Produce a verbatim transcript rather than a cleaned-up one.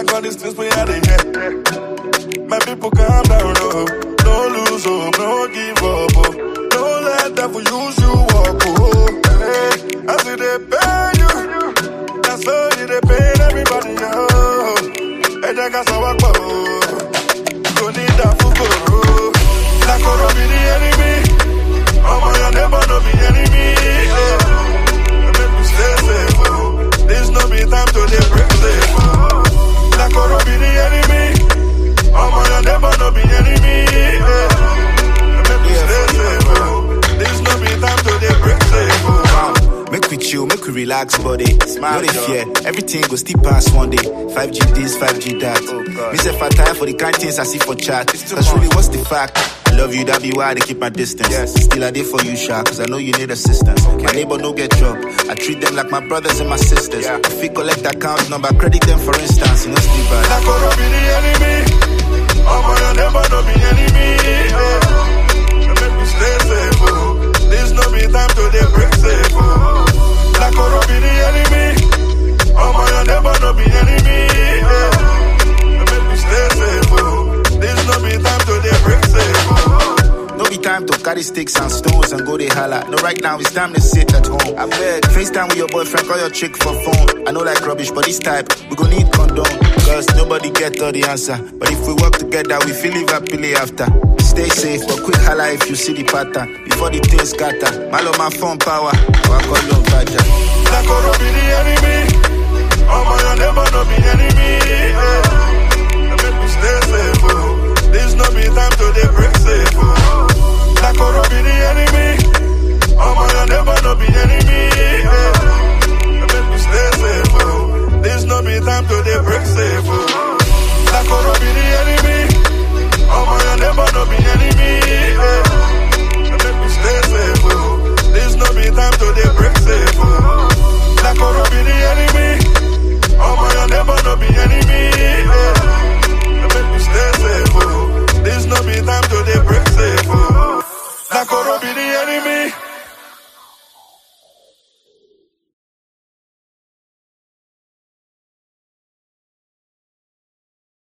like all these things we had in here. My people calm down, oh. Don't lose hope, no give up, oh. Don't let that for use you walk, oh. Hey, I see they pay you. That's all you they pay everybody, oh. Hey, they got some work, oh. Don't need that for go. Like gonna be the enemy. Oh my, your neighbor no be enemy. Oh. Make me stay safe, oh. This no be time to dey break safe, oh. Like gonna be the enemy. Oh my, your neighbor no be enemy. Oh. Make me stay safe, oh. This no be time to dey break safe, oh. Make we chill, make we relax, body. No dey fear, everything go still pass one day. five G this, five G that. Oh, me say if I tire for the kind things I see for chat. That's really what's the fact. I love you, that be why they keep my distance. Yes. Still I did for you, Sha, cause I know you need assistance. Okay. My neighbor no get job. I treat them like my brothers and my sisters. Yeah. If we collect account number, credit them for instance, you know still bad. Like gonna be the enemy. Oh my, your neighbor no be enemy. Oh. Make me stay safe, oh. This no be time to dey break safe, oh. Like gonna be the enemy. Oh my, your neighbor no be enemy. Oh. Make me stay safe, oh. This no be time to dey break safe, oh. No be time to carry sticks and stones and go dey holla. No, right now it's time to sit at home. I beg, FaceTime with your boyfriend, call your chick for phone. I know like rubbish, but this type, we gon' need condom. Cause nobody get all the answer. But if we work together, we feel live happily after. Stay safe, but quick holla if you see the pattern. Before the things scatter. Malo my phone power, I call you Baja. Like gonna be the enemy. Oh my, your neighbor no be enemy. Oh. Make me stay safe, oh. This no be time to dey break safe, oh. Like gonna be the enemy. Oh my, your neighbor no be enemy. Oh. Make me stay safe, oh. This no be time to dey break safe, oh. Like gonna be the enemy. Oh my, your neighbor no be enemy. Oh. Make me stay safe, oh. This no be time to dey break